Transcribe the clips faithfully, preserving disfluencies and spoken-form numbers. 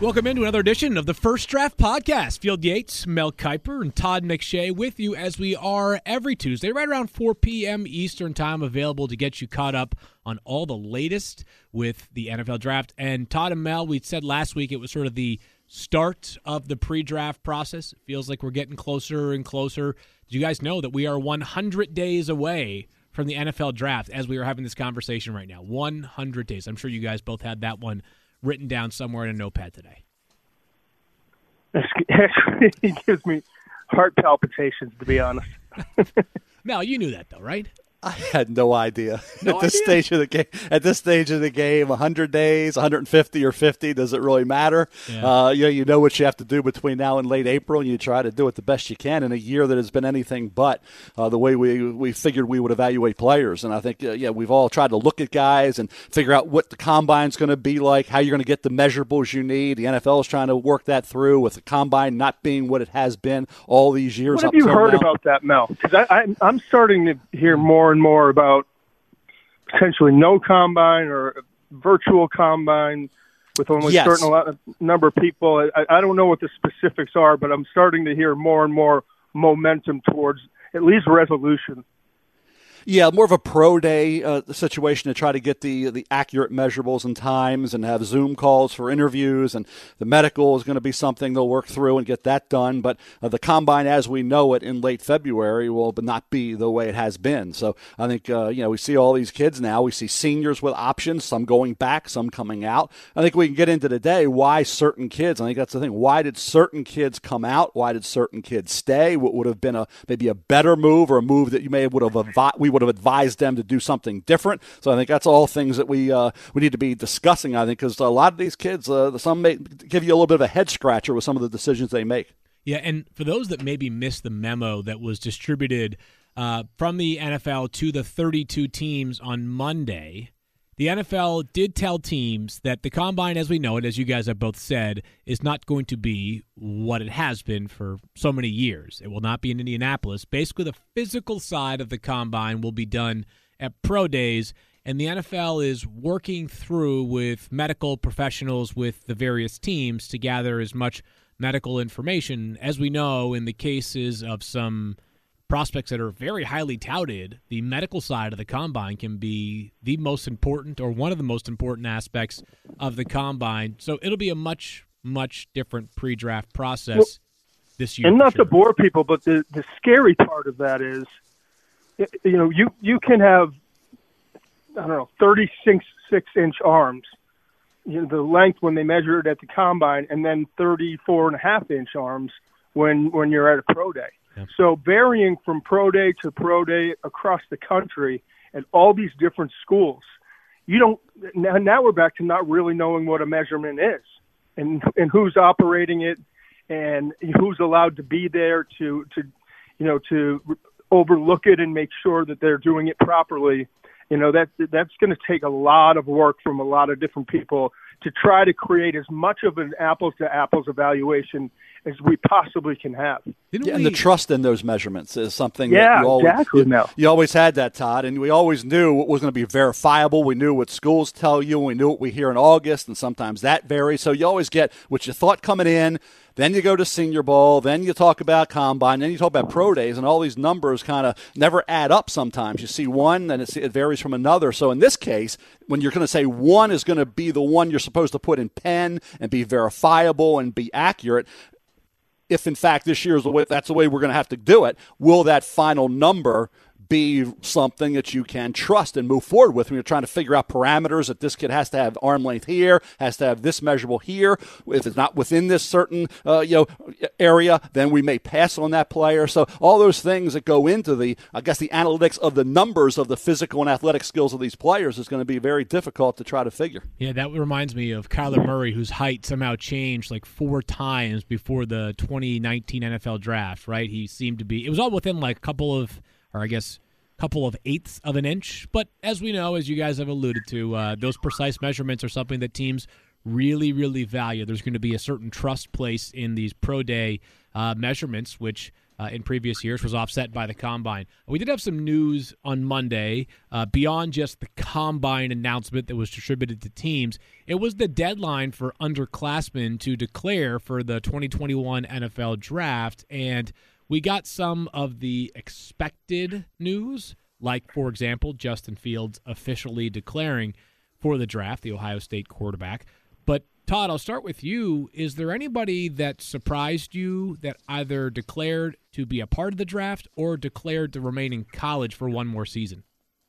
Welcome into another edition of the First Draft Podcast. Field Yates, Mel Kiper, and Todd McShay with you as we are every Tuesday, right around four p.m. Eastern Time, available to get you caught up on all the latest with the N F L Draft. And Todd and Mel, we said last week it was sort of the start of the pre-draft process. It feels like we're getting closer and closer. Did you guys know that we are one hundred days away from the N F L Draft as we are having this conversation right now? one hundred days. I'm sure you guys both had that one written down somewhere in a notepad today. Actually, it gives me heart palpitations, to be honest. Mel, you knew that, though, right? I had no idea. No at this idea? stage of the game. At this stage of the game, one hundred days, one hundred fifty or fifty, does it really matter? Yeah. Uh, you know, you know what you have to do between now and late April, and you try to do it the best you can in a year that has been anything but uh, the way we we figured we would evaluate players. And I think, uh, yeah, we've all tried to look at guys and figure out what the combine's going to be like, how you're going to get the measurables you need. The N F L is trying to work that through with the combine not being what it has been all these years. What have up you till heard now. about that, Mel? Because I'm I'm starting to hear more and more about potentially no combine or a virtual combine with only Yes. a certain lot- number of people. I, I don't know what the specifics are, but I'm starting to hear more and more momentum towards at least resolution. Yeah, more of a pro day uh, situation to try to get the the accurate measurables and times and have Zoom calls for interviews. And the medical is going to be something they'll work through and get that done. But uh, the combine as we know it in late February will not be the way it has been. So I think, uh, you know, we see all these kids now. We see seniors with options, some going back, some coming out. I think we can get into today why certain kids, I think that's the thing. Why did certain kids come out? Why did certain kids stay? What would have been a maybe a better move or a move that you may have would have advi- we would have advised them to do something different. So I think that's all things that we uh, we need to be discussing, I think, because a lot of these kids, uh, some may give you a little bit of a head scratcher with some of the decisions they make. Yeah, and for those that maybe missed the memo that was distributed uh, from the N F L to the thirty-two teams on Monday, the N F L did tell teams that the combine, as we know it, as you guys have both said, is not going to be what it has been for so many years. It will not be in Indianapolis. Basically, the physical side of the combine will be done at pro days, and the N F L is working through with medical professionals with the various teams to gather as much medical information. As we know, in the cases of some prospects that are very highly touted, the medical side of the combine can be the most important or one of the most important aspects of the combine. So it'll be a much, much different pre-draft process Well, this year. And for not sure. to bore people, but the, the scary part of that is, y- you know, you, you can have, I don't know, thirty-six inch arms, you know, the length when they measure it at the combine, and then thirty-four and a half inch arms when, when you're at a pro day. Yep. So varying from pro day to pro day across the country at all these different schools, you don't, now, now we're back to not really knowing what a measurement is and, and who's operating it and who's allowed to be there to, to, you know, to overlook it and make sure that they're doing it properly. You know, that that's going to take a lot of work from a lot of different people to try to create as much of an apples to apples evaluation as we possibly can have. Didn't Yeah, we, and the trust in those measurements is something Yeah, that you always, exactly, you, Mel. you always had that, Todd, and we always knew what was going to be verifiable. We knew what schools tell you, and we knew what we hear in August, and sometimes that varies. So you always get what you thought coming in, then you go to Senior Bowl, then you talk about Combine, then you talk about Pro Days, and all these numbers kind of never add up sometimes. You see one, and it's, it varies from another. So in this case, when you're going to say one is going to be the one you're supposed to put in pen and be verifiable and be accurate, if in fact this year is the way, that's the way we're going to have to do it, will that final number be something that you can trust and move forward with when you're trying to figure out parameters that this kid has to have arm length here, has to have this measurable here. If it's not within this certain uh, you know area, then we may pass on that player. So all those things that go into the, I guess, the analytics of the numbers of the physical and athletic skills of these players is going to be very difficult to try to figure. Yeah, that reminds me of Kyler Murray, whose height somehow changed like four times before the twenty nineteen N F L draft, right? He seemed to be – it was all within like a couple of – or I guess a couple of eighths of an inch. But as we know, as you guys have alluded to, uh, those precise measurements are something that teams really, really value. There's going to be a certain trust placed in these pro day uh, measurements, which uh, in previous years was offset by the combine. We did have some news on Monday uh, beyond just the combine announcement that was distributed to teams. It was the deadline for underclassmen to declare for the twenty twenty-one N F L draft, and we got some of the expected news, like, for example, Justin Fields officially declaring for the draft, the Ohio State quarterback. But, Todd, I'll start with you. Is there anybody that surprised you that either declared to be a part of the draft or declared to remain in college for one more season?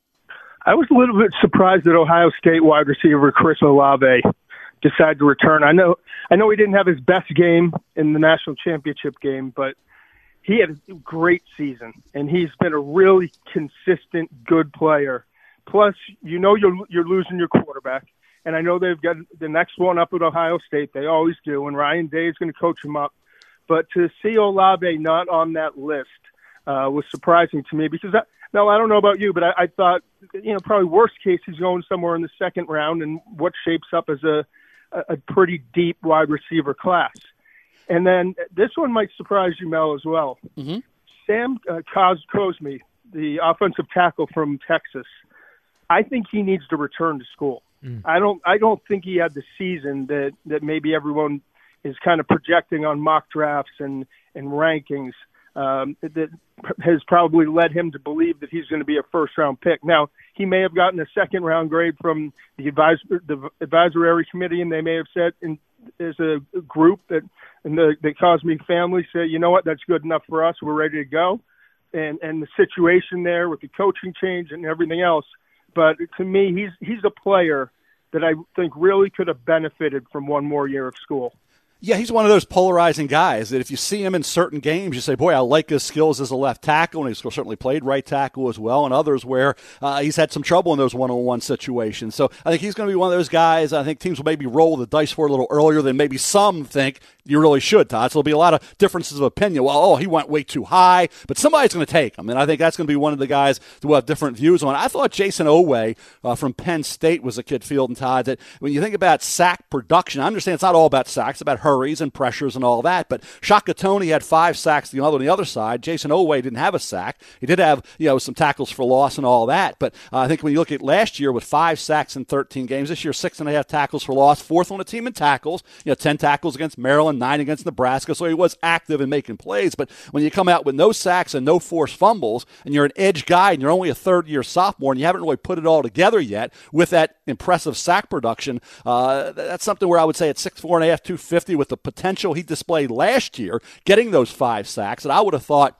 I was a little bit surprised that Ohio State wide receiver Chris Olave decided to return. I know I know he didn't have his best game in the national championship game, but he had a great season, and he's been a really consistent, good player. Plus, you know you're, you're losing your quarterback, and I know they've got the next one up at Ohio State. They always do, and Ryan Day is going to coach him up. But to see Olave not on that list uh, was surprising to me because, I, no, I don't know about you, but I, I thought, you know, probably worst case he's going somewhere in the second round and what shapes up as a, a pretty deep wide receiver class. And then this one might surprise you, Mel, as well. Mm-hmm. Sam uh, Cos- Cosme, the offensive tackle from Texas, I think he needs to return to school. Mm. I don't. I don't think he had the season that, that maybe everyone is kind of projecting on mock drafts and and rankings. Um, that has probably led him to believe that he's going to be a first round pick. Now he may have gotten a second round grade from the advisor, the advisory committee, and they may have said in, there's a group that and the the Cosme family say, you know what, that's good enough for us. We're ready to go. And and the situation there with the coaching change and everything else. But to me, he's he's a player that I think really could have benefited from one more year of school. Yeah, he's one of those polarizing guys that if you see him in certain games, you say, boy, I like his skills as a left tackle, and he's certainly played right tackle as well, and others where uh, he's had some trouble in those one-on-one situations. So I think he's going to be one of those guys I think teams will maybe roll the dice for a little earlier than maybe some think you really should, Todd. So there'll be a lot of differences of opinion. Well, oh, he went way too high, but somebody's going to take him, and I think that's going to be one of the guys that we'll have different views on. I thought Jason Oweh uh, from Penn State was a kid, Field and Todd, that when you think about sack production, I understand it's not all about sacks, it's about hurries and pressures and all that, but Shaka Toney had five sacks the other on the other side. Jason Oweh didn't have a sack. He did have, you know, some tackles for loss and all that, but uh, I think when you look at last year with five sacks in thirteen games, this year six and a half tackles for loss, fourth on the team in tackles, you know, ten tackles against Maryland, nine against Nebraska, so he was active in making plays, but when you come out with no sacks and no forced fumbles, and you're an edge guy and you're only a third-year sophomore and you haven't really put it all together yet with that impressive sack production, uh, that's something where I would say at six four and a half, two fifty with the potential he displayed last year, getting those five sacks, and I would have thought,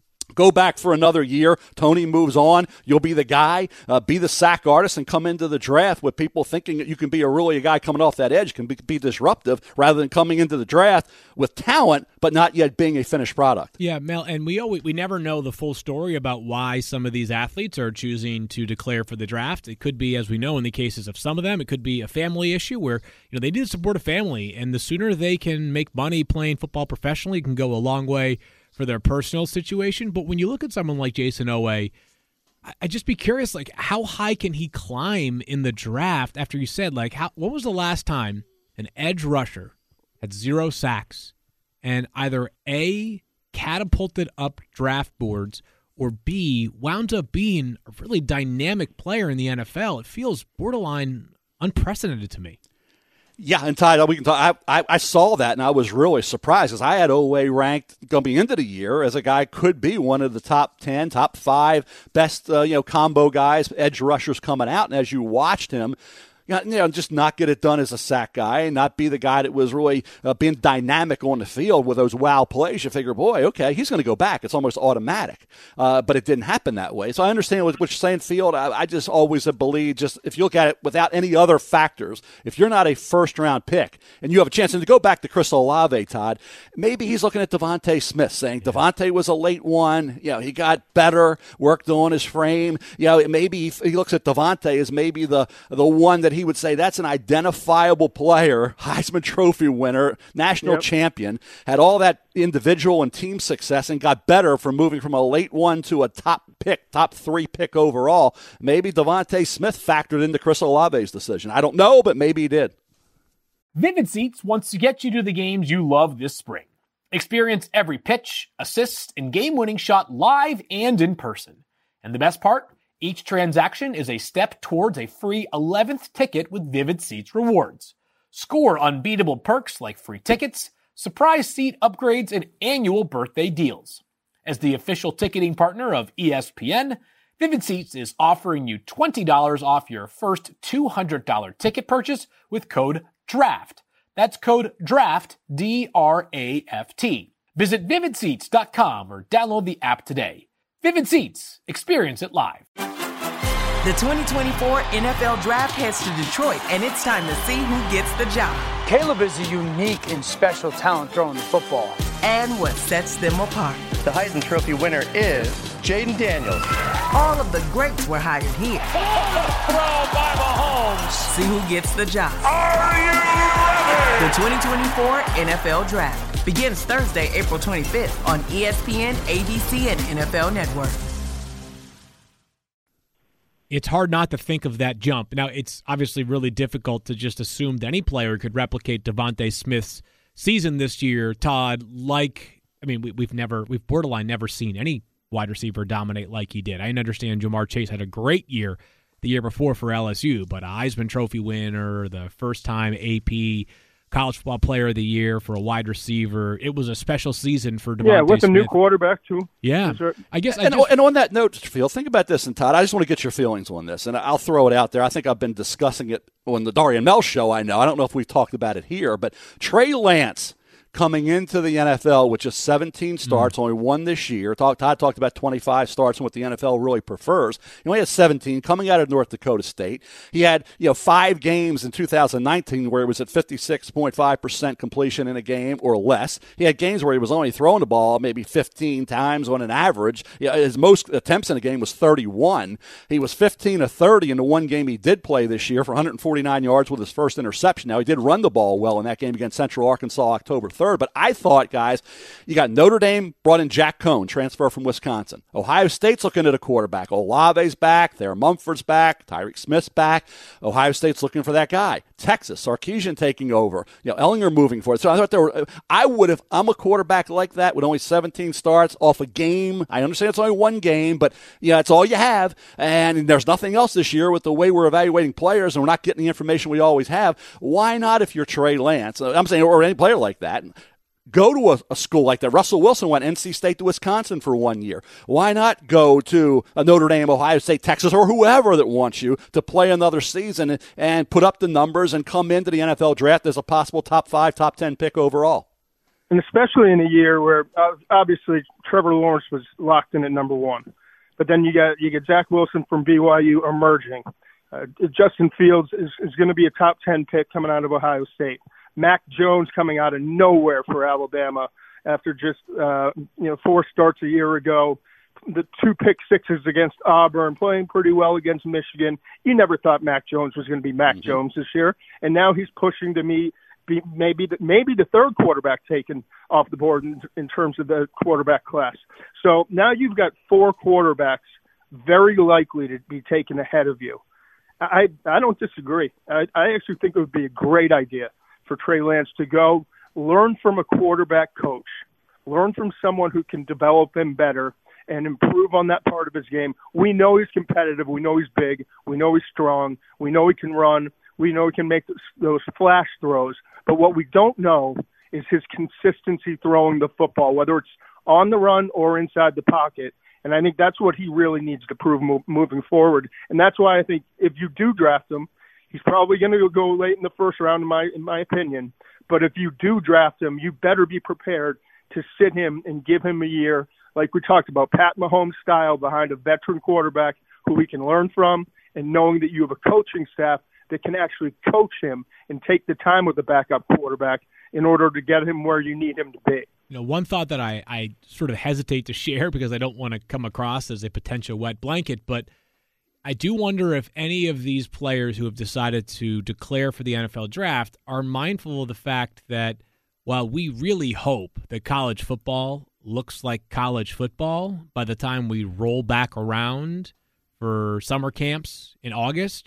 go back for another year. Tony moves on. You'll be the guy. Uh, be the sack artist and come into the draft with people thinking that you can be a really a guy coming off that edge, can be, be disruptive rather than coming into the draft with talent but not yet being a finished product. Yeah, Mel, and we always, we never know the full story about why some of these athletes are choosing to declare for the draft. It could be, as we know in the cases of some of them, it could be a family issue where you know they need to support a family, and the sooner they can make money playing football professionally can go a long way for their personal situation. But when you look at someone like Jason Oweh, I'd just be curious, like, how high can he climb in the draft after you said, like, how, what was the last time an edge rusher had zero sacks and either A, catapulted up draft boards, or B, wound up being a really dynamic player in the N F L? It feels borderline unprecedented to me. Yeah, and Ty, we can talk. I, I, I saw that, and I was really surprised because I had Oweh ranked going into the year as a guy could be one of the top ten, top five best, uh, you know, combo guys, edge rushers coming out. And as you watched him, you know, just not get it done as a sack guy and not be the guy that was really uh, being dynamic on the field with those wow plays. You figure, boy, okay, he's going to go back. It's almost automatic. Uh, but it didn't happen that way. So I understand what, what you're saying, Field. I, I just always have believed, just if you look at it without any other factors, if you're not a first-round pick and you have a chance, and to go back to Chris Olave, Todd, maybe he's looking at Devontae Smith saying Devontae was a late one. You know, he got better, worked on his frame. You know, maybe he, he looks at Devontae as maybe the, the one that he He would say that's an identifiable player, Heisman Trophy winner, national yep. champion, had all that individual and team success and got better from moving from a late one to a top pick, top three pick overall. Maybe Devontae Smith factored into Chris Olave's decision. I don't know, but maybe he did. Vivid Seats wants to get you to the games you love this spring. Experience every pitch, assist, and game-winning shot live and in person. And the best part? Each transaction is a step towards a free eleventh ticket with Vivid Seats rewards. Score unbeatable perks like free tickets, surprise seat upgrades, and annual birthday deals. As the official ticketing partner of E S P N, Vivid Seats is offering you twenty dollars off your first two hundred dollars ticket purchase with code DRAFT. That's code DRAFT, D R A F T. Visit vivid seats dot com or download the app today. Vivid Seats. Experience it live. The twenty twenty-four N F L Draft heads to Detroit, and it's time to see who gets the job. Caleb is a unique and special talent throwing the football. And what sets them apart. The Heisman Trophy winner is Jaden Daniels. All of the greats were hired here. Throw by Mahomes. See who gets the job. Are you ready? The twenty twenty-four N F L Draft begins Thursday, April twenty-fifth on E S P N, A B C, and N F L Network. It's hard not to think of that jump. Now, it's obviously really difficult to just assume that any player could replicate Devontae Smith's season this year, Todd, like, I mean, we, we've never, we've borderline never seen any wide receiver dominate like he did. I understand Jamar Chase had a great year the year before for L S U, but a Heisman Trophy winner, the first time A P College Football Player of the Year for a wide receiver. It was a special season for Devontae Yeah, with Smith. a new quarterback, too. Yeah. I guess I and, just, and on that note, Phil, think about this, and Todd, I just want to get your feelings on this, and I'll throw it out there. I think I've been discussing it on the Darian Mel show, I know. I don't know if we've talked about it here, but Trey Lance coming into the N F L with just seventeen starts, mm. only one this year. Talk, Todd talked about twenty-five starts and what the N F L really prefers. He only had seventeen coming out of North Dakota State. He had you know five games in two thousand nineteen where he was at fifty-six point five percent completion in a game or less. He had games where he was only throwing the ball maybe fifteen times on an average. You know, his most attempts in a game was thirty-one. He was fifteen of thirty in the one game he did play this year for one hundred forty-nine yards with his first interception. Now, he did run the ball well in that game against Central Arkansas October third, but I thought, guys, you got Notre Dame brought in Jack Cohn, transfer from Wisconsin. Ohio State's looking at a quarterback. Olave's back. Thayer Mumford's back. Tyreek Smith's back. Ohio State's looking for that guy. Texas, Sarkisian taking over. You know, Ellinger moving forward. So I thought there were. I would have. I'm a quarterback like that with only seventeen starts off a game. I understand it's only one game, but yeah, it's all you have, and there's nothing else this year with the way we're evaluating players, and we're not getting the information we always have. Why not, if you're Trey Lance? I'm saying, or any player like that, go to a, a school like that. Russell Wilson went N C State to Wisconsin for one year. Why not go to a Notre Dame, Ohio State, Texas, or whoever that wants you to play another season and, and put up the numbers and come into the N F L draft as a possible top five, top ten pick overall? And especially in a year where uh, obviously Trevor Lawrence was locked in at number one, but then you got you get Zach Wilson from B Y U emerging. Uh, Justin Fields is, is going to be a top ten pick coming out of Ohio State. Mac Jones coming out of nowhere for Alabama after just uh, you know four starts a year ago. The two pick sixes against Auburn, playing pretty well against Michigan. You never thought Mac Jones was going to be Mac mm-hmm. Jones this year, and now he's pushing to me be maybe the, maybe the third quarterback taken off the board in, in terms of the quarterback class. So now you've got four quarterbacks very likely to be taken ahead of you. I I don't disagree. I, I actually think it would be a great idea for Trey Lance to go learn from a quarterback coach, learn from someone who can develop him better and improve on that part of his game. We know he's competitive. We know he's big. We know he's strong. We know he can run. We know he can make those, those flash throws. But what we don't know is his consistency throwing the football, whether it's on the run or inside the pocket. And I think that's what he really needs to prove mo- moving forward. And that's why I think if you do draft him, he's probably going to go late in the first round, in my in my opinion. But if you do draft him, you better be prepared to sit him and give him a year, like we talked about, Pat Mahomes style, behind a veteran quarterback who we can learn from, and knowing that you have a coaching staff that can actually coach him and take the time with the backup quarterback in order to get him where you need him to be. You know, one thought that I, I sort of hesitate to share because I don't want to come across as a potential wet blanket, but I do wonder if any of these players who have decided to declare for the N F L draft are mindful of the fact that while we really hope that college football looks like college football by the time we roll back around for summer camps in August,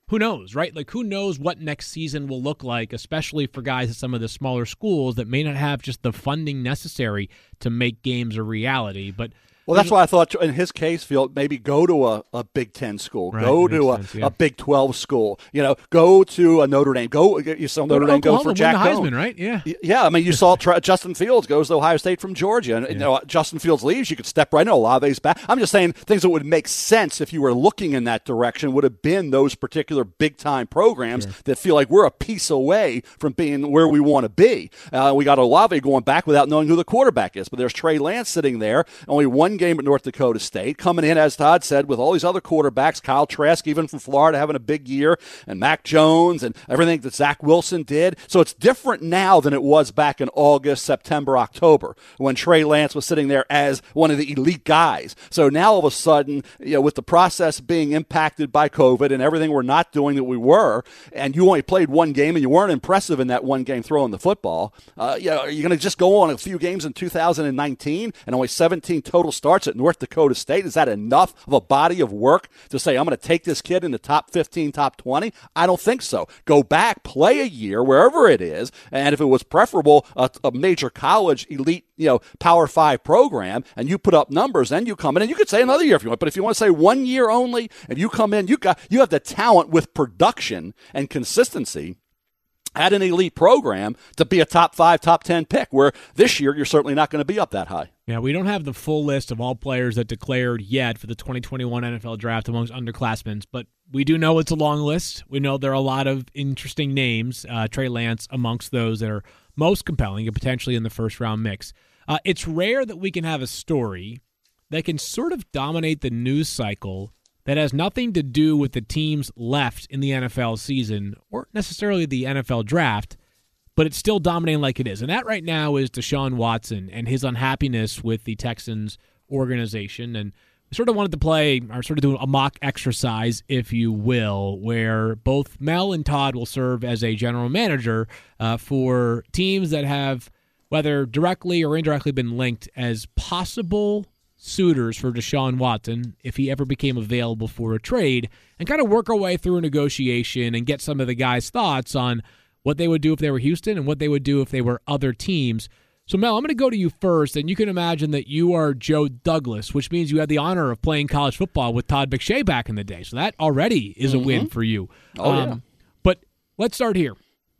who knows, right? Like, who knows what next season will look like, especially for guys at some of the smaller schools that may not have just the funding necessary to make games a reality. But Well, that's why I thought in his case, Phil, maybe go to a, a Big Ten school, right, go to a, sense, yeah. a Big twelve school, you know, go to a Notre Dame. Go, you saw Notre Dame go for Jack win the Cohn. Heisman, right? Yeah, yeah. I mean, you saw tra- Justin Fields goes to Ohio State from Georgia, and yeah. you know, Justin Fields leaves. You could step right in. Olave's back. I'm just saying things that would make sense if you were looking in that direction would have been those particular big time programs sure. that feel like we're a piece away from being where we want to be. Uh, we got Olave going back without knowing who the quarterback is, but there's Trey Lance sitting there, only one game at North Dakota State, coming in, as Todd said, with all these other quarterbacks, Kyle Trask, even from Florida, having a big year, and Mac Jones, and everything that Zach Wilson did. So it's different now than it was back in August, September, October, when Trey Lance was sitting there as one of the elite guys. So now all of a sudden, you know, with the process being impacted by COVID and everything we're not doing that we were, and you only played one game and you weren't impressive in that one game throwing the football, uh, you know, are you going to just go on a few games in two thousand nineteen and only seventeen total starts at North Dakota State? Is that enough of a body of work to say, I'm going to take this kid in the top fifteen, top twenty? I don't think so. Go back, play a year, wherever it is, and if it was preferable, a, a major college elite, you know, Power Five program, and you put up numbers, then you come in, and you could say another year if you want, but if you want to say one year only, if you come in, you got you have the talent with production and consistency at an elite program to be a top five, top ten pick, where this year you're certainly not going to be up that high. Yeah, we don't have the full list of all players that declared yet for the twenty twenty-one N F L draft amongst underclassmen, but we do know it's a long list. We know there are a lot of interesting names, uh, Trey Lance amongst those that are most compelling and potentially in the first-round mix. Uh, it's rare that we can have a story that can sort of dominate the news cycle that has nothing to do with the teams left in the N F L season or necessarily the N F L draft, but it's still dominating like it is. And that right now is Deshaun Watson and his unhappiness with the Texans organization. And we sort of wanted to play, or sort of do a mock exercise, if you will, where both Mel and Todd will serve as a general manager uh, for teams that have, whether directly or indirectly, been linked as possible suitors for Deshaun Watson if he ever became available for a trade, and kind of work our way through a negotiation and get some of the guys' thoughts on what they would do if they were Houston and what they would do if they were other teams. So, Mel, I'm going to go to you first, and you can imagine that you are Joe Douglas, which means you had the honor of playing college football with Todd McShay back in the day. So that already is a mm-hmm. win for you. Oh, um, yeah. But let's start here.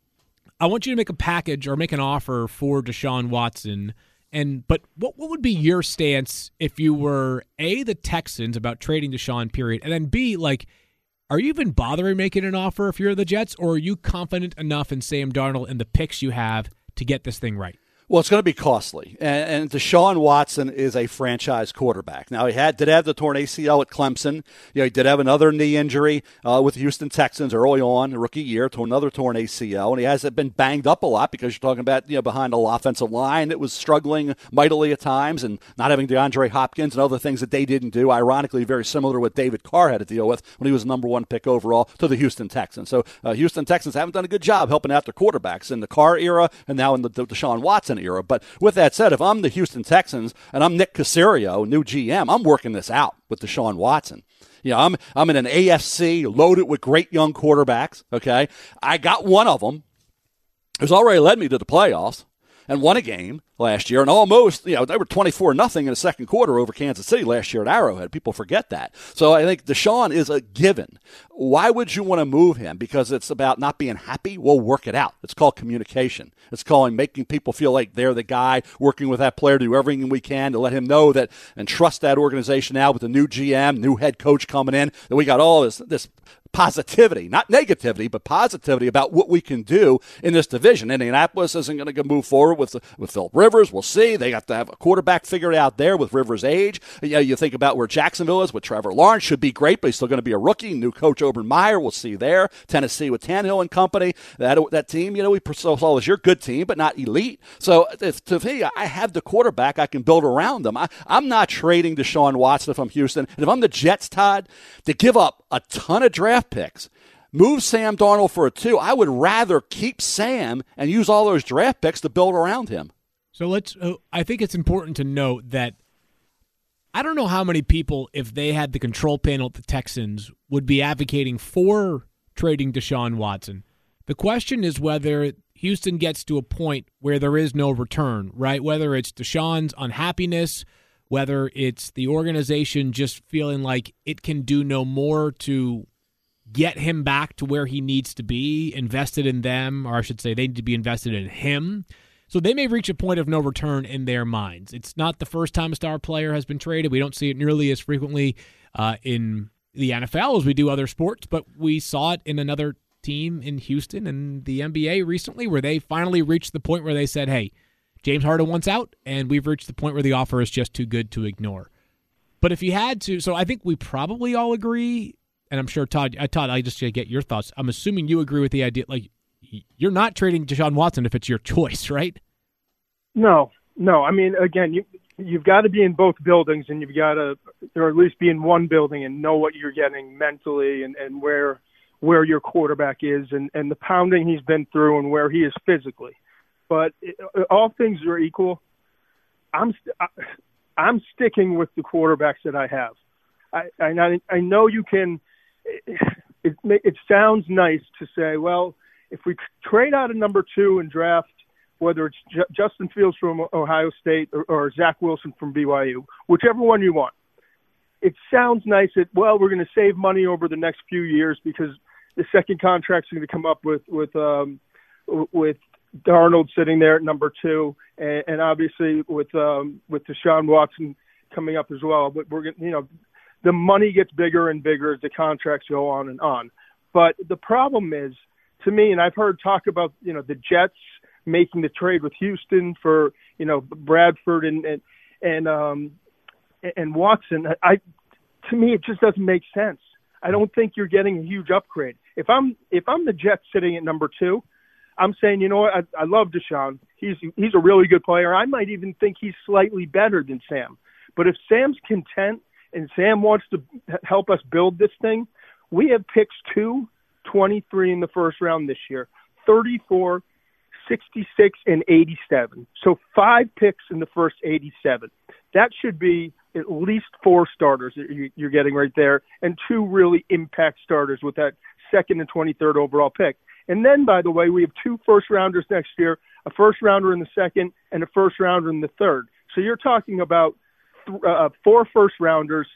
I want you to make a package or make an offer for Deshaun Watson. And but what what would be your stance if you were A, the Texans about trading Deshaun, period, and then B, like, are you even bothering making an offer if you're the Jets, or are you confident enough in Sam Darnold and the picks you have to get this thing right? Well, it's going to be costly, and, and Deshaun Watson is a franchise quarterback. Now, he had did have the torn A C L at Clemson. You know, he did have another knee injury uh, with the Houston Texans early on, rookie year, to another torn A C L, and he has been banged up a lot because you're talking about, you know, behind a offensive line that was struggling mightily at times, and not having DeAndre Hopkins and other things that they didn't do. Ironically, very similar to what David Carr had to deal with when he was the number one pick overall to the Houston Texans. So, uh, Houston Texans haven't done a good job helping out their quarterbacks in the Carr era and now in the, the Deshaun Watson era. But with that said, if I'm the Houston Texans and I'm Nick Caserio, new G M, I'm working this out with Deshaun Watson. You know, I'm I'm in an A F C loaded with great young quarterbacks, okay? I got one of them who's already led me to the playoffs and won a game last year, and almost, you know, they were twenty-four nothing in the second quarter over Kansas City last year at Arrowhead. People forget that. So I think Deshaun is a given. Why would you want to move him? Because it's about not being happy? We'll work it out. It's called communication. It's calling making people feel like they're the guy, working with that player to do everything we can to let him know that and trust that organization now with the new G M, new head coach coming in, that we got all this this positivity, not negativity, but positivity about what we can do in this division. Indianapolis isn't going to move forward with with Philip Rivers. We'll see. They got to have a quarterback figured out there with Rivers' age. You know, you think about where Jacksonville is with Trevor Lawrence. Should be great, but he's still going to be a rookie. New coach Urban Meyer. We'll see there. Tennessee with Tannehill and company. That that team, you know, we saw as your good team, but not elite. So if, to me, I have the quarterback. I can build around them. I, I'm not trading Deshaun Watson if I'm Houston. And if I'm the Jets, Todd, to give up a ton of draft picks, move Sam Darnold for a two, I would rather keep Sam and use all those draft picks to build around him. So let's, uh, I think it's important to note that I don't know how many people, if they had the control panel at the Texans, would be advocating for trading Deshaun Watson. The question is whether Houston gets to a point where there is no return, right? Whether it's Deshaun's unhappiness, whether it's the organization just feeling like it can do no more to get him back to where he needs to be, invested in them, or I should say they need to be invested in him. So they may reach a point of no return in their minds. It's not the first time a star player has been traded. We don't see it nearly as frequently uh, in the N F L as we do other sports, but we saw it in another team in Houston and the N B A recently where they finally reached the point where they said, hey, James Harden wants out, and we've reached the point where the offer is just too good to ignore. But if you had to, so I think we probably all agree, and I'm sure Todd, uh, Todd, I just gotta get your thoughts. I'm assuming you agree with the idea, like, you're not trading Deshaun Watson if it's your choice, right? No, no. I mean, again, you, you've got to be in both buildings, and you've got to, or at least be in one building and know what you're getting mentally and, and where where your quarterback is and, and the pounding he's been through and where he is physically. But it, all things are equal. I'm I'm sticking with the quarterbacks that I have. I I, I know you can. It, it it sounds nice to say, well, if we trade out of number two and draft, whether it's J- Justin Fields from Ohio State or, or Zach Wilson from B Y U, whichever one you want, it sounds nice that, well, we're going to save money over the next few years because the second contract's going to come up with with um, with Darnold sitting there at number two, and, and obviously with um, with Deshaun Watson coming up as well. But we're going, you know, the money gets bigger and bigger as the contracts go on and on. But the problem is, to me, and I've heard talk about, you know, the Jets making the trade with Houston for, you know, Bradford and and and, um, and Watson. I to me, it just doesn't make sense. I don't think you're getting a huge upgrade. If I'm if I'm the Jets sitting at number two, I'm saying, you know what, I, I love Deshaun. He's he's a really good player. I might even think he's slightly better than Sam. But if Sam's content and Sam wants to help us build this thing, we have picks two, twenty-three in the first round this year, thirty-four, sixty-six, and eighty-seven. So five picks in the first eighty-seven. That should be at least four starters that you're getting right there, and two really impact starters with that second and twenty-third overall pick. And then, by the way, we have two first-rounders next year, a first-rounder in the second and a first-rounder in the third. So you're talking about th- uh, four first-rounders,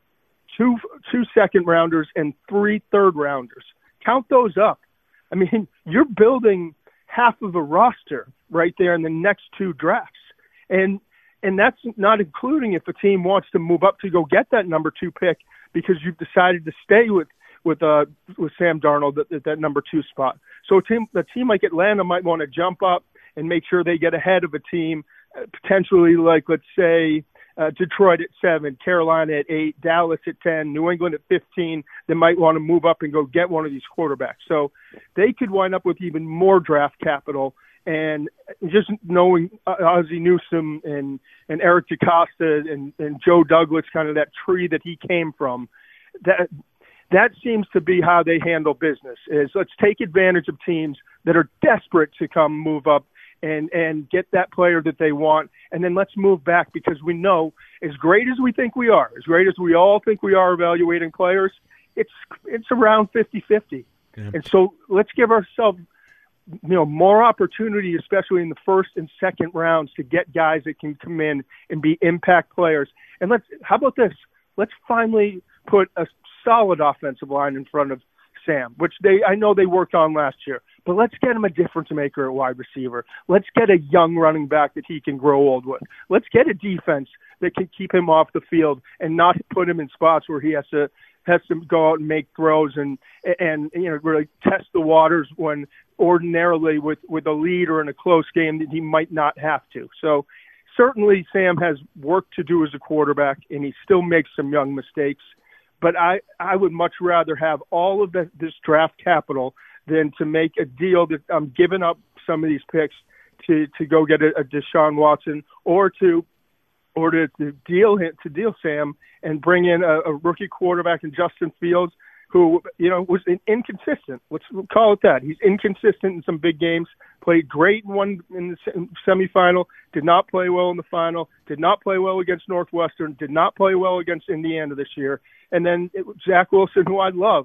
two two second-rounders, and three third-rounders. Count those up. I mean, you're building half of a roster right there in the next two drafts. And and that's not including if a team wants to move up to go get that number two pick because you've decided to stay with with uh with Sam Darnold at, at that number two spot. So a team a team like Atlanta might want to jump up and make sure they get ahead of a team, uh, potentially like, let's say, uh, Detroit at seven, Carolina at eight, Dallas at ten, New England at fifteen. They might want to move up and go get one of these quarterbacks. So they could wind up with even more draft capital. And just knowing Ozzie Newsome and, and Eric DeCosta and, and Joe Douglas, kind of that tree that he came from, that that seems to be how they handle business, is let's take advantage of teams that are desperate to come move up and, and get that player that they want, and then let's move back because we know as great as we think we are, as great as we all think we are evaluating players, it's it's around fifty-fifty. Yeah. And so let's give ourselves you know, more opportunity, especially in the first and second rounds, to get guys that can come in and be impact players. And let's, how about this? Let's finally put a solid offensive line in front of Sam, which they, I know they worked on last year, but let's get him a difference maker at wide receiver. Let's get a young running back that he can grow old with. Let's get a defense that can keep him off the field and not put him in spots where he has to, has to go out and make throws and, and, you know, really test the waters when ordinarily with, with a lead or in a close game that he might not have to. So certainly Sam has work to do as a quarterback, and he still makes some young mistakes. But I, I would much rather have all of the, this draft capital than to make a deal that I'm giving up some of these picks to, to go get a, a Deshaun Watson or to or to, to deal him, to deal Sam and bring in a, a rookie quarterback in Justin Fields, who, you know, was inconsistent. Let's call it that. He's inconsistent in some big games, played great in one in the semifinal, did not play well in the final, did not play well against Northwestern, did not play well against Indiana this year. And then it, Zach Wilson, who I love,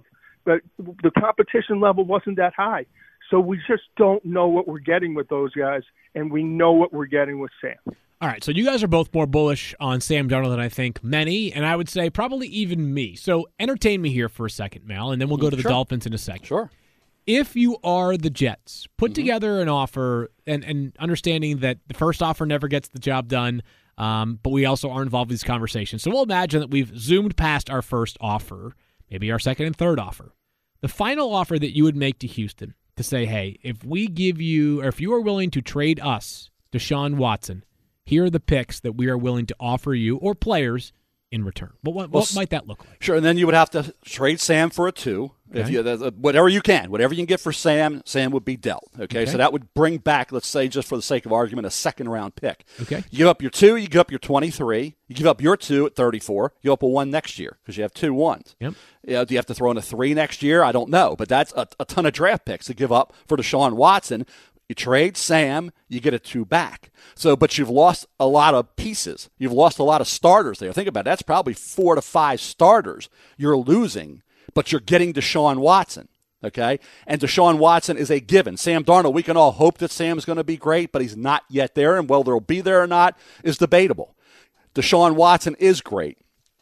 but the competition level wasn't that high. So we just don't know what we're getting with those guys, and we know what we're getting with Sam. All right, so you guys are both more bullish on Sam Darnold than I think many, and I would say probably even me. So entertain me here for a second, Mal, and then we'll go to the Sure. Dolphins in a second. Sure. If you are the Jets, put Mm-hmm. together an offer, and, and understanding that the first offer never gets the job done, um, but we also are involved in these conversations. So we'll imagine that we've zoomed past our first offer, maybe our second and third offer. The final offer that you would make to Houston to say, hey, if we give you, or if you are willing to trade us Deshaun Watson, here are the picks that we are willing to offer you or players in return. But what, Well, what might that look like? Sure, and then you would have to trade Sam for a two. If Okay. you uh, whatever you can, whatever you can get for Sam, Sam would be dealt. Okay? Okay. So that would bring back, let's say, just for the sake of argument, a second round pick. Okay. You give up your two, you give up your twenty-three, you give up your two at thirty-four, you give up a one next year because you have two ones. Yep. You know, do you have to throw in a three next year? I don't know, but that's a, a ton of draft picks to give up for Deshaun Watson. You trade Sam, you get a two back. So, but you've lost a lot of pieces. You've lost a lot of starters there. Think about it. That's probably four to five starters you're losing, but you're getting Deshaun Watson. Okay? And Deshaun Watson is a given. Sam Darnold, we can all hope that Sam's going to be great, but he's not yet there, and whether he'll be there or not is debatable. Deshaun Watson is great,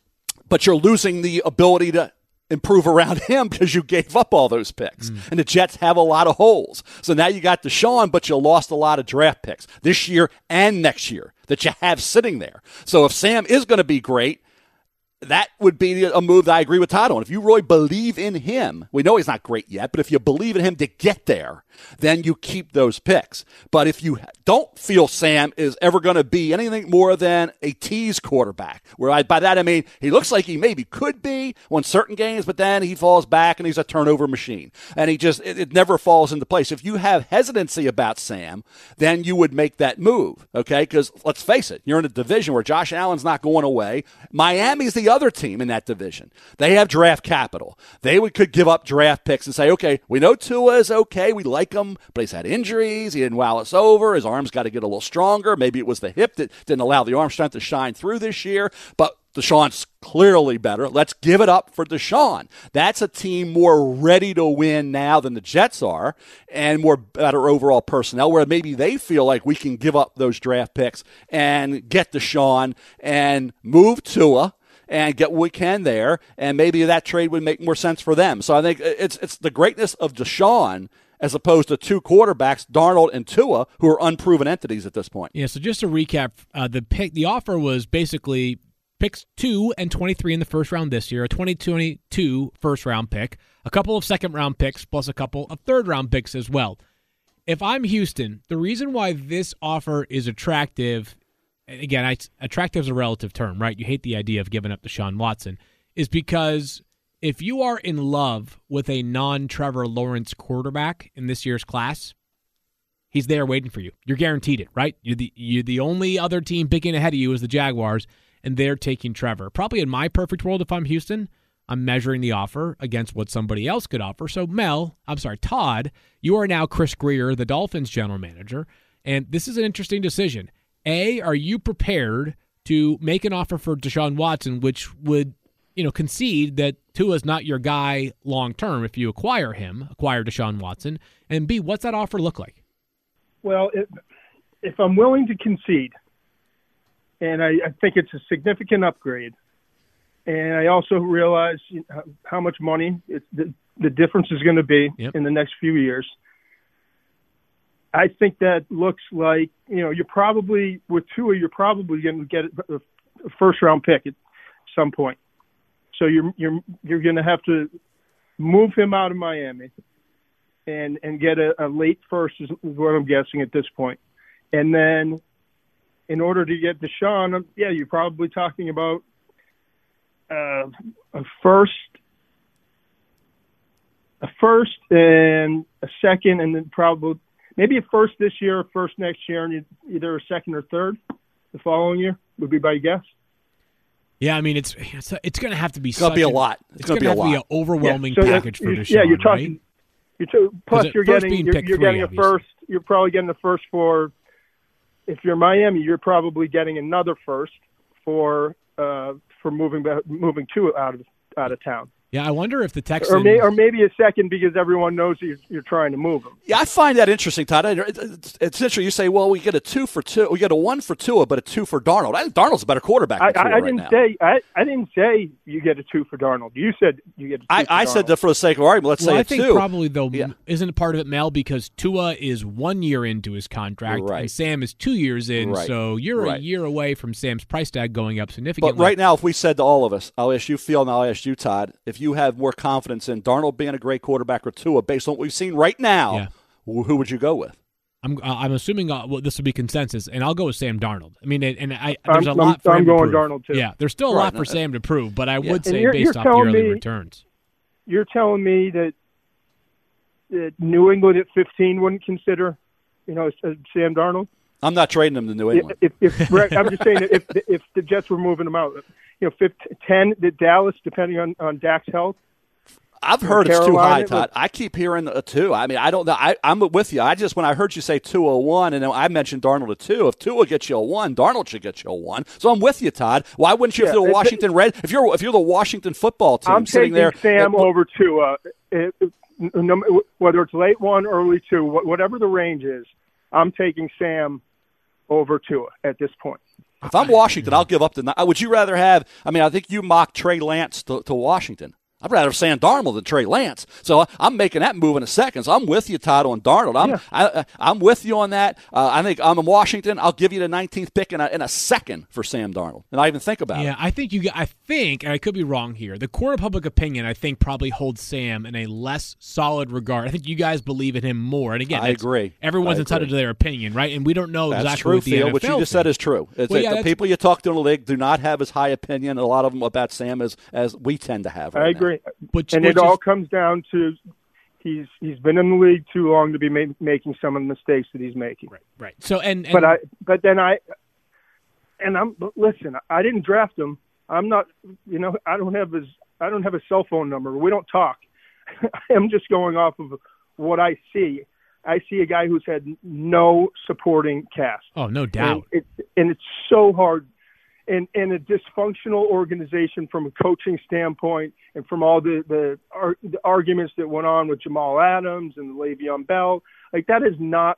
but you're losing the ability to improve around him because you gave up all those picks. Mm. And the Jets have a lot of holes. So now you got Deshaun, but you lost a lot of draft picks this year and next year that you have sitting there. So if Sam is going to be great, that would be a move that I agree with Todd on. If you really believe in him, we know he's not great yet, but if you believe in him to get there, then you keep those picks. But if you don't feel Sam is ever going to be anything more than a tease quarterback, where I, by that I mean he looks like he maybe could be on certain games, but then he falls back and he's a turnover machine. And he just, it, it never falls into place. If you have hesitancy about Sam, then you would make that move, okay? Because let's face it, you're in a division where Josh Allen's not going away. Miami's the other team in that division. They have draft capital. They would could give up draft picks and say, okay, we know Tua is okay. We like him, but he's had injuries. He didn't wow us over. His arm's got to get a little stronger. Maybe it was the hip that didn't allow the arm strength to shine through this year. But Deshaun's clearly better. Let's give it up for Deshaun. That's a team more ready to win now than the Jets are, and more better overall personnel, where maybe they feel like we can give up those draft picks and get Deshaun and move Tua and get what we can there, and maybe that trade would make more sense for them. So I think it's it's the greatness of Deshaun as opposed to two quarterbacks, Darnold and Tua, who are unproven entities at this point. Yeah, so just to recap, uh, the pick, the offer was basically picks two and twenty-three in the first round this year, a twenty twenty-two first-round pick, a couple of second-round picks, plus a couple of third-round picks as well. If I'm Houston, the reason why this offer is attractive, again, I, attractive is a relative term, right? You hate the idea of giving up Deshaun Watson, is because if you are in love with a non-Trevor Lawrence quarterback in this year's class, he's there waiting for you. You're guaranteed it, right? You're the you're the only other team picking ahead of you is the Jaguars, and they're taking Trevor. Probably in my perfect world, if I'm Houston, I'm measuring the offer against what somebody else could offer. So Mel, I'm sorry, Todd, you are now Chris Greer, the Dolphins general manager, and this is an interesting decision. A, are you prepared to make an offer for Deshaun Watson, which would, you know, concede that Tua's not your guy long term if you acquire him, acquire Deshaun Watson? And B, what's that offer look like? Well, if, if I'm willing to concede, and I, I think it's a significant upgrade, and I also realize you know, how much money it, the, the difference is going to be yep. in the next few years, I think that looks like, you know, you're probably, with Tua, you're probably going to get a first-round pick at some point. So you're you're you're going to have to move him out of Miami and and get a, a late first is what I'm guessing at this point. And then in order to get Deshaun, yeah, you're probably talking about uh, a first, a first and a second, and then probably maybe a first this year, a first next year, and either a second or third the following year would be my guess. Yeah, I mean, it's it's, it's going to have to be. It's going to be a lot. It's, it's going to be have a to be lot. an overwhelming yeah, so package for Deshaun. Yeah, you're talking. Right? You're to, plus, you're first getting being you're, you're three, getting a obviously. first. You're probably getting the first for. If you're Miami, you're probably getting another first for uh, for moving moving two out of out of town. Yeah, I wonder if the Texans or, may, or maybe a second because everyone knows you're, you're trying to move him. Yeah, I find that interesting, Todd. It's, it's interesting. You say, well, we get a two for two, we get a one for Tua, but a two for Darnold. I think Darnold's a better quarterback than I, Tua I, I right didn't now. say I, I didn't say you get a two for Darnold. You said you get a two I, for I Darnold. said that for the sake of argument. Let's well, say I a think two. probably though Yeah. isn't it part of it, Mel, because Tua is one year into his contract Right. and Sam is two years in, Right. so you're Right. a year away from Sam's price tag going up significantly. But right now, if we said to all of us, I'll ask you, Phil, and I'll ask you, Todd, if you have more confidence in Darnold being a great quarterback or Tua based on what we've seen right now, Yeah. wh- who would you go with? I'm uh, I'm assuming uh, well, this will be consensus, and I'll go with Sam Darnold. I mean, and, and I there's I'm, a lot I'm, for I'm him to going prove. Darnold too. Yeah, there's still a Right. lot for Sam to prove, but I Yeah. would And say you're- based you're off the telling early me- returns. You're telling me that, that New England at fifteen wouldn't consider, you know, uh, Sam Darnold? I'm not trading him to New England. If, if, if Brett, I'm just saying that if if the Jets were moving him out, you know, fifteen, ten, the Dallas, depending on, on Dak's health. I've heard it's too high, Carolina, Todd. I keep hearing a two. I mean, I don't know. I, I'm with you. I just, when I heard you say two oh one, and then I mentioned Darnold a two, if Tua gets you a one, Darnold should get you a one. So I'm with you, Todd. Why wouldn't you, Yeah, if you're the it- Washington Red, if you're if you're the Washington football team I'm sitting taking there. Sam uh, over Tua, it, it, no, whether it's late one, early two, wh- whatever the range is. I'm taking Sam over Tua at this point. If I'm Washington, I'll give up the. Would you rather have? I mean, I think you mocked Trey Lance to, to Washington. I'd rather have Sam Darnold than Trey Lance. So I'm making that move in a second. So I'm with you, Todd, on Darnold. I'm Yeah. I, I'm with you on that. Uh, I think I'm in Washington. I'll give you the nineteenth pick in a, in a second for Sam Darnold, and I even think about Yeah, it. I think you. I think, and I could be wrong here. The court of public opinion, I think, probably holds Sam in a less solid regard. I think you guys believe in him more. And again, I that's- agree. Everyone's I entitled agree. to their opinion, right? And we don't know That's exactly true, what the Phil. N F L What you just said thinks. is true. It's Well, that yeah, the that's- people you talk to in the league do not have as high opinion, a lot of them, about Sam as, as we tend to have. Right I now. agree, Which- and which it all is- comes down to he's he's been in the league too long to be ma- making some of the mistakes that he's making. Right, right. So and, and But I, but then I, and I'm but listen. I didn't draft him. I'm not. You know, I don't have his. I don't have a cell phone number. We don't talk. I'm just going off of what I see. I see a guy who's had no supporting cast. oh, no doubt. And, it, and it's so hard. In, in a dysfunctional organization from a coaching standpoint and from all the, the, ar- the arguments that went on with Jamal Adams and Le'Veon Bell, like that is not,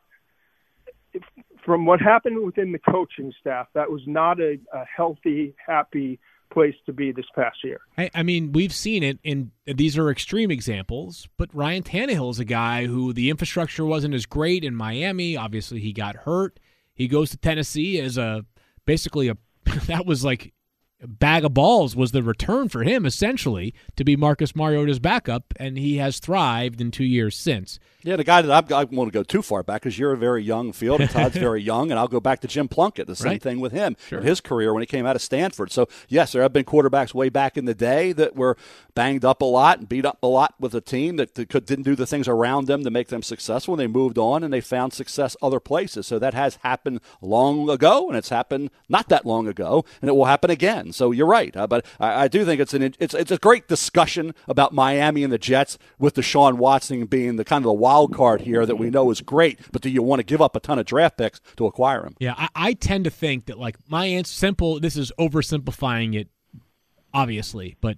from what happened within the coaching staff, that was not a, a healthy, happy place to be this past year. I, I mean, we've seen it, and these are extreme examples, but Ryan Tannehill is a guy who the infrastructure wasn't as great in Miami. Obviously, he got hurt. He goes to Tennessee as a basically a that was like a bag of balls was the return for him, essentially, to be Marcus Mariota's backup, and he has thrived in two years since. Yeah, the guy that I've, I won't go too far back because you're a very young field and Todd's very young, and I'll go back to Jim Plunkett, the same Right. thing with him, Sure. his career when he came out of Stanford. So, yes, there have been quarterbacks way back in the day that were banged up a lot and beat up a lot with a team that that could, didn't do the things around them to make them successful, and they moved on and they found success other places. So that has happened long ago, and it's happened not that long ago, and it will happen again. So you're right, uh, but I, I do think it's an it's it's a great discussion about Miami and the Jets with Deshaun Watson being the kind of the wild card here that we know is great, but do you want to give up a ton of draft picks to acquire him? Yeah, I, I tend to think that, like, my answer, simple, this is oversimplifying it, obviously, but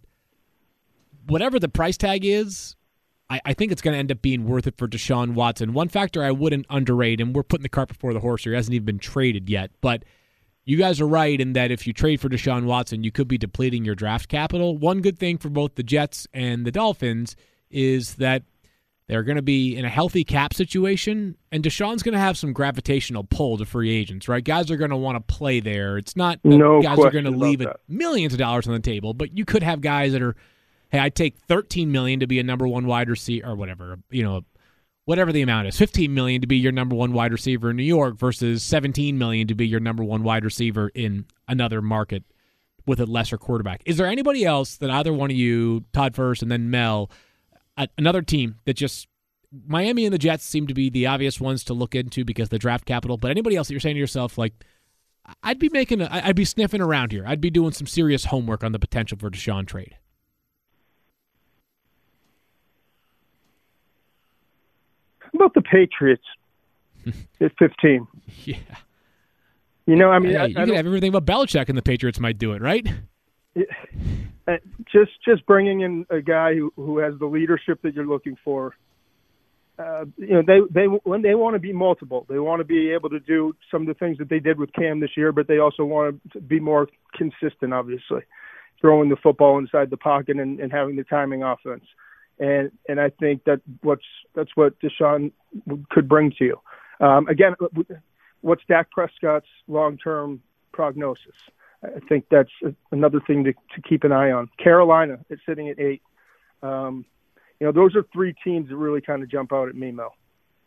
whatever the price tag is, I, I think it's going to end up being worth it for Deshaun Watson. One factor I wouldn't underrate, and we're putting the cart before the horse here, he hasn't even been traded yet, but you guys are right in that if you trade for Deshaun Watson, you could be depleting your draft capital. One good thing for both the Jets and the Dolphins is that they're going to be in a healthy cap situation, and Deshaun's going to have some gravitational pull to free agents, right? Guys are going to want to play there. It's not that No guys are going to question leave about it millions of dollars on the table, but you could have guys that are, hey, I'd take thirteen million dollars to be a number one wide receiver, or whatever, you know, whatever the amount is, fifteen million dollars to be your number one wide receiver in New York versus seventeen million dollars to be your number one wide receiver in another market with a lesser quarterback. Is there anybody else that either one of you, Todd first and then Mel, another team that just Miami and the Jets seem to be the obvious ones to look into because of the draft capital, but anybody else that you're saying to yourself, like, I'd be making, a, I'd be sniffing around here. I'd be doing some serious homework on the potential for Deshaun trade. How about the Patriots at fifteen? Yeah. You know, I mean, Hey, I, you I could don't- have everything but Belichick and the Patriots might do it, right? it, just just bringing in a guy who, who has the leadership that you're looking for. Uh, you know, they they when they want to be multiple, they want to be able to do some of the things that they did with Cam this year, but they also want to be more consistent. Obviously, throwing the football inside the pocket and, and having the timing offense, and and I think that what's that's what Deshaun could bring to you. Um, again, what's Dak Prescott's long-term prognosis? I think that's another thing to, to keep an eye on. Carolina is sitting at eight. Um, you know, those are three teams that really kind of jump out at me, Mel.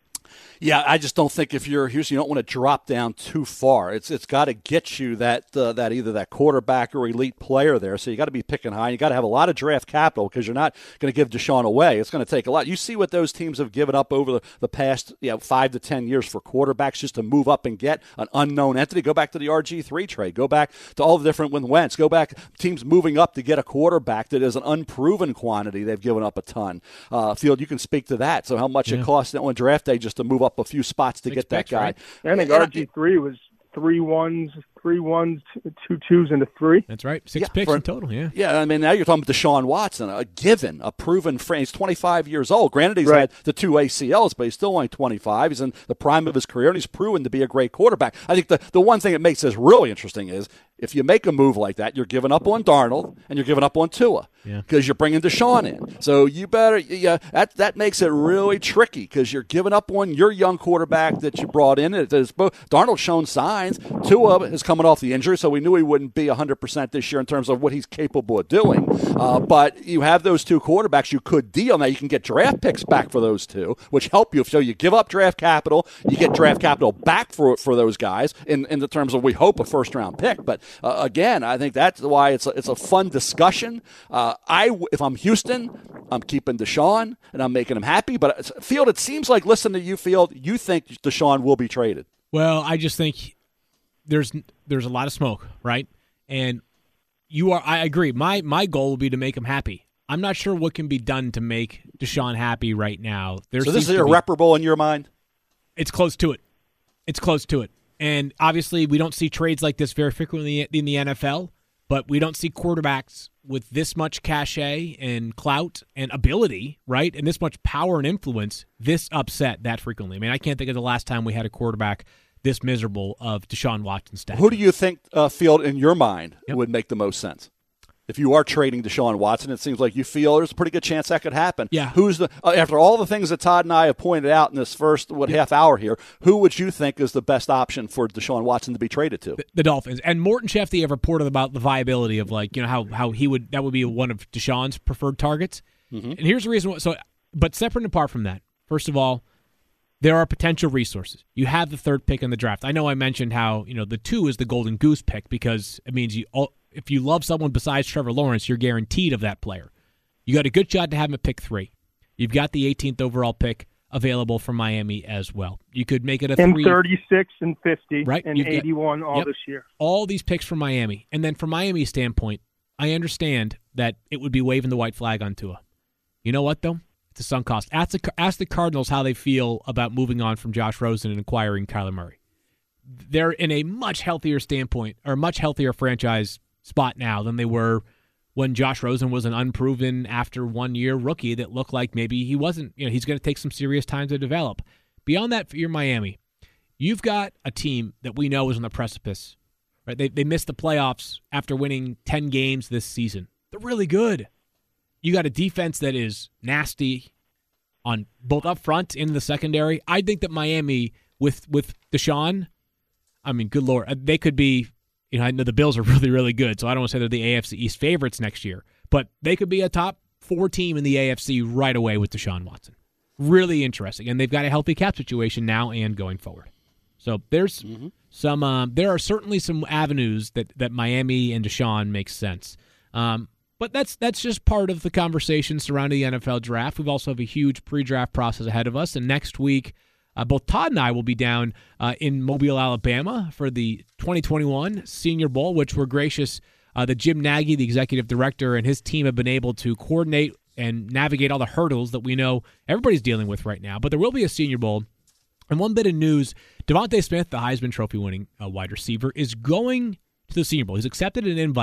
Yeah, I just don't think if you're Houston, you don't want to drop down too far. It's it's got to get you that uh, that either that quarterback or elite player there. So you got to be picking high. You got to have a lot of draft capital because you're not going to give Deshaun away. It's going to take a lot. You see what those teams have given up over the, the past you know, five to ten years for quarterbacks just to move up and get an unknown entity. Go back to the R G three trade. Go back to all the different with Wentz. Go back teams moving up to get a quarterback that is an unproven quantity. They've given up a ton. Uh, Field, you can speak to that. So how much yeah. it costs on draft day just to move up a few spots to Six get that picks, guy. Right? I think R G three was three ones, three ones, two twos, and a three. That's right. Six yeah, picks for, in total, yeah. Yeah, I mean, now you're talking about Deshaun Watson, a given, a proven friend. He's twenty-five years old. Granted, he's right. had the two A C Ls, but he's still only twenty-five. He's in the prime of his career, and he's proven to be a great quarterback. I think the, the one thing that makes this really interesting is if you make a move like that, you're giving up on Darnold and you're giving up on Tua because yeah. you're bringing Deshaun in. So you better yeah, that that makes it really tricky because you're giving up on your young quarterback that you brought in. It is both, Darnold's shown signs. Tua is coming off the injury, so we knew he wouldn't be one hundred percent this year in terms of what he's capable of doing. Uh, but you have those two quarterbacks you could deal. Now you can get draft picks back for those two, which help you. So you give up draft capital, you get draft capital back for for those guys in, in the terms of we hope a first round pick. But Uh, again, I think that's why it's a, it's a fun discussion. Uh, I, if I'm Houston, I'm keeping Deshaun and I'm making him happy. But Field, it seems like, listen to you, Field, you think Deshaun will be traded. Well, I just think there's there's a lot of smoke, right? And you are. I agree. My my goal will be to make him happy. I'm not sure what can be done to make Deshaun happy right now. There so this is irreparable be, in your mind? It's close to it. It's close to it. And obviously, we don't see trades like this very frequently in the N F L, but we don't see quarterbacks with this much cachet and clout and ability, right, and this much power and influence this upset that frequently. I mean, I can't think of the last time we had a quarterback this miserable of Deshaun Watson's stature. Who do you think, uh, Field, in your mind, yep. would make the most sense? If you are trading Deshaun Watson, it seems like you feel there's a pretty good chance that could happen. Yeah. Who's the uh, after all the things that Todd and I have pointed out in this first what yeah. half hour here, who would you think is the best option for Deshaun Watson to be traded to? The, the Dolphins. And Morton Shefty have reported about the viability of like you know how how he would that would be one of Deshaun's preferred targets. Mm-hmm. And here's the reason. Why, so, but separate and apart from that, first of all, there are potential resources. You have the third pick in the draft. I know I mentioned how you know the two is the golden goose pick because it means you. All, If you love someone besides Trevor Lawrence, you're guaranteed of that player. You got a good shot to have him at pick three. You've got the eighteenth overall pick available from Miami as well. You could make it a and three. And thirty-six and fifty right? and You've eighty-one got, all yep, this year. All these picks from Miami. And then from Miami's standpoint, I understand that it would be waving the white flag on Tua. You know what, though? It's a sunk cost. Ask the, ask the Cardinals how they feel about moving on from Josh Rosen and acquiring Kyler Murray. They're in a much healthier standpoint, or much healthier franchise spot now than they were when Josh Rosen was an unproven after one year rookie that looked like maybe he wasn't, you know, he's going to take some serious time to develop. Beyond that, for your Miami, you've got a team that we know is on the precipice, right? They they missed the playoffs after winning ten games this season. They're really good. You got a defense that is nasty on both up front and in the secondary. I think that Miami with with Deshaun, I mean, good Lord, they could be. You know, I know the Bills are really, really good, so I don't want to say they're the A F C East favorites next year, but they could be a top four team in the A F C right away with Deshaun Watson. Really interesting, and they've got a healthy cap situation now and going forward. So there's mm-hmm. some, um, there are certainly some avenues that, that Miami and Deshaun makes sense. Um, but that's that's just part of the conversation surrounding the N F L draft. We've also have a huge pre-draft process ahead of us, and next week. Uh, both Todd and I will be down uh, in Mobile, Alabama for the twenty twenty-one Senior Bowl, which we're gracious uh, that Jim Nagy, the executive director, and his team have been able to coordinate and navigate all the hurdles that we know everybody's dealing with right now. But there will be a Senior Bowl. And one bit of news, Devontae Smith, the Heisman Trophy-winning uh, wide receiver, is going to the Senior Bowl. He's accepted an invite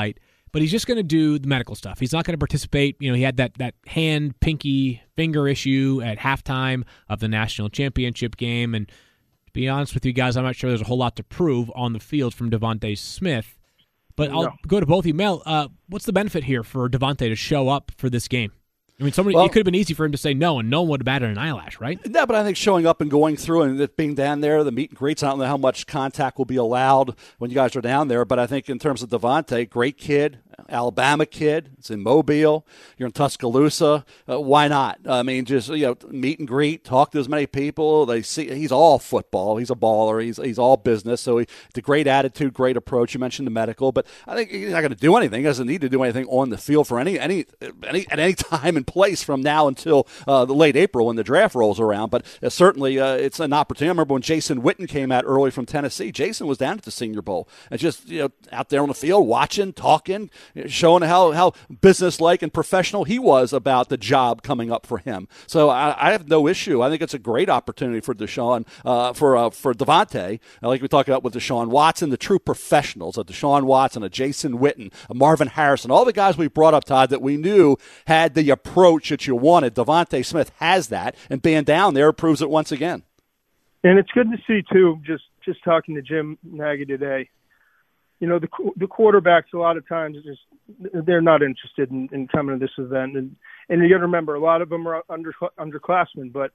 but he's just going to do the medical stuff. He's not going to participate. You know, he had that, that hand, pinky, finger issue at halftime of the national championship game. And to be honest with you guys, I'm not sure there's a whole lot to prove on the field from Devontae Smith. But no. I'll go to both of you. Mel, uh, what's the benefit here for Devontae to show up for this game? I mean, somebody, well, it could have been easy for him to say no, and no one would have batted an eyelash, right? Yeah, but I think showing up and going through and it being down there, the meet and greets, I don't know how much contact will be allowed when you guys are down there, but I think in terms of Devontae, great kid, Alabama kid, it's in Mobile, you're in Tuscaloosa, uh, why not? I mean, just, you know, meet and greet, talk to as many people. They see he's all football, he's a baller, he's he's all business, so he, the great attitude, great approach. You mentioned the medical, but I think he's not going to do anything. He doesn't need to do anything on the field for any any any at any time and place from now until uh, the late April when the draft rolls around. But uh, certainly uh, it's an opportunity. I remember when Jason Witten came out early from Tennessee. Jason was down at the Senior Bowl and just, you know, out there on the field watching, talking, showing how, how businesslike and professional he was about the job coming up for him. So I, I have no issue. I think it's a great opportunity for Deshaun, uh, for uh, for Devontae, like we talked about with Deshaun Watson, the true professionals, a Deshaun Watson, a Jason Witten, a Marvin Harrison, all the guys we brought up, Todd, that we knew had the approach that you wanted. Devontae Smith has that, and being down there proves it once again. And it's good to see, too, just, just talking to Jim Nagy today, you know, the the quarterbacks a lot of times just they're not interested in, in coming to this event, and and you got to remember a lot of them are under underclassmen. But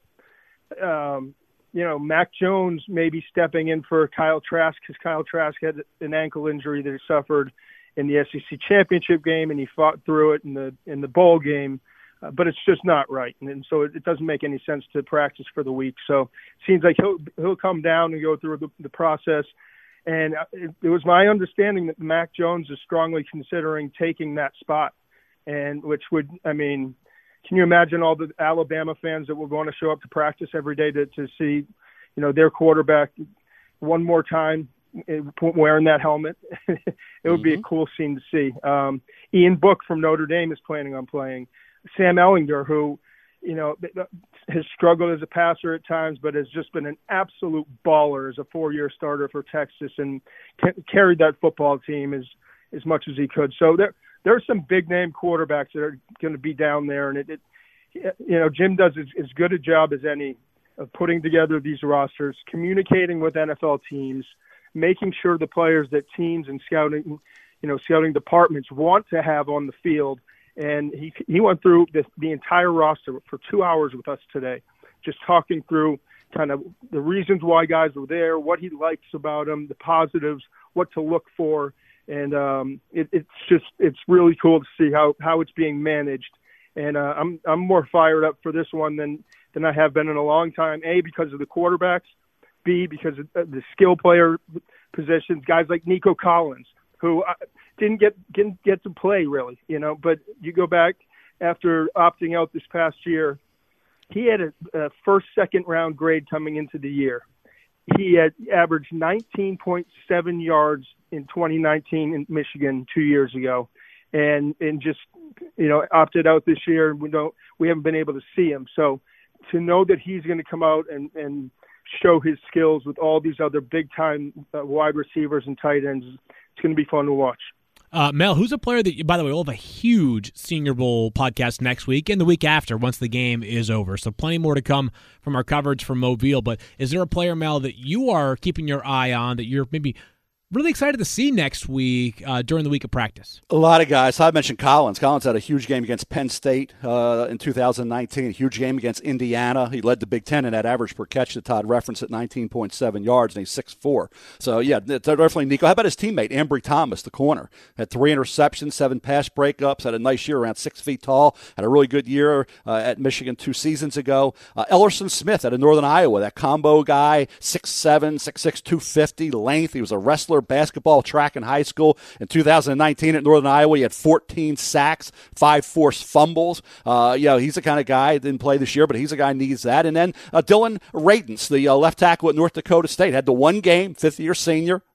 um, you know, Mac Jones may be stepping in for Kyle Trask because Kyle Trask had an ankle injury that he suffered in the S E C championship game, and he fought through it in the in the bowl game. Uh, but it's just not right, and, and so it, it doesn't make any sense to practice for the week. So it seems like he'll he'll come down and go through the, the process. And it, it was my understanding that Mac Jones is strongly considering taking that spot, and which would, I mean, can you imagine all the Alabama fans that will want to show up to practice every day to, to see, you know, their quarterback one more time wearing that helmet? It would mm-hmm. be a cool scene to see. Um, Ian Book from Notre Dame is planning on playing. Sam Ellinger, who, you know, has struggled as a passer at times, but has just been an absolute baller as a four-year starter for Texas and ca- carried that football team as, as much as he could. So there, there are some big-name quarterbacks that are going to be down there, and it, it you know, Jim does as, as good a job as any of putting together these rosters, communicating with N F L teams, making sure the players that teams and scouting, you know, scouting departments want to have on the field. And he he went through the, the entire roster for two hours with us today, just talking through kind of the reasons why guys were there, what he likes about them, the positives, what to look for. And um, it, it's just it's really cool to see how, how it's being managed. And uh, I'm I'm more fired up for this one than, than I have been in a long time, A, because of the quarterbacks, B, because of the skill player positions, guys like Nico Collins, who – didn't get didn't get to play really, you know. But you go back after opting out this past year, he had a, a first, second round grade coming into the year. He had averaged nineteen point seven yards in twenty nineteen in Michigan two years ago, and and just you know opted out this year. We don't we haven't been able to see him. So to know that he's going to come out and and show his skills with all these other big time uh, wide receivers and tight ends, it's going to be fun to watch. Uh, Mel, who's a player that, by the way, we'll have a huge Senior Bowl podcast next week and the week after once the game is over. So plenty more to come from our coverage from Mobile. But is there a player, Mel, that you are keeping your eye on that you're maybe really excited to see next week uh, during the week of practice? A lot of guys. I mentioned Collins. Collins had a huge game against Penn State uh, in two thousand nineteen, a huge game against Indiana. He led the Big Ten in that average per catch that Todd referenced at nineteen point seven yards, and he's six foot four. So, yeah, definitely Nico. How about his teammate, Ambry Thomas, the corner? Had three interceptions, seven pass breakups, had a nice year around six feet tall, had a really good year uh, at Michigan two seasons ago. Uh, Ellerson Smith out of Northern Iowa, that combo guy, six seven, six six, two fifty, length. He was a wrestler, basketball, track in high school. In two thousand nineteen at Northern Iowa, he had fourteen sacks, five forced fumbles. Uh, you know, he's the kind of guy that didn't play this year, but he's a guy who needs that. And then uh, Dylan Radens, the uh, left tackle at North Dakota State, had the one game, fifth-year senior,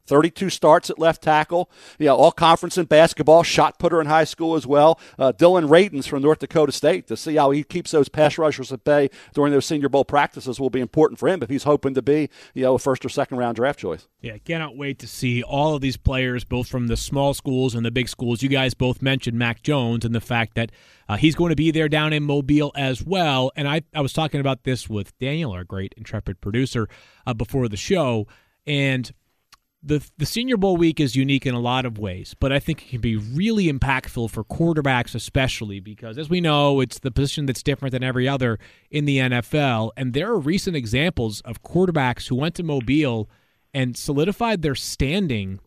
thirty-two starts at left tackle. Yeah, all conference in basketball, shot putter in high school as well. Uh, Dylan Radins from North Dakota State. To see how he keeps those pass rushers at bay during those Senior Bowl practices will be important for him if he's hoping to be, you know, a first or second round draft choice. Yeah, cannot wait to see all of these players, both from the small schools and the big schools. You guys both mentioned Mac Jones and the fact that uh, he's going to be there down in Mobile as well. And I, I was talking about this with Daniel, our great intrepid producer, uh, before the show. And The the Senior Bowl week is unique in a lot of ways, but I think it can be really impactful for quarterbacks especially because, as we know, it's the position that's different than every other in the N F L, and there are recent examples of quarterbacks who went to Mobile and solidified their standing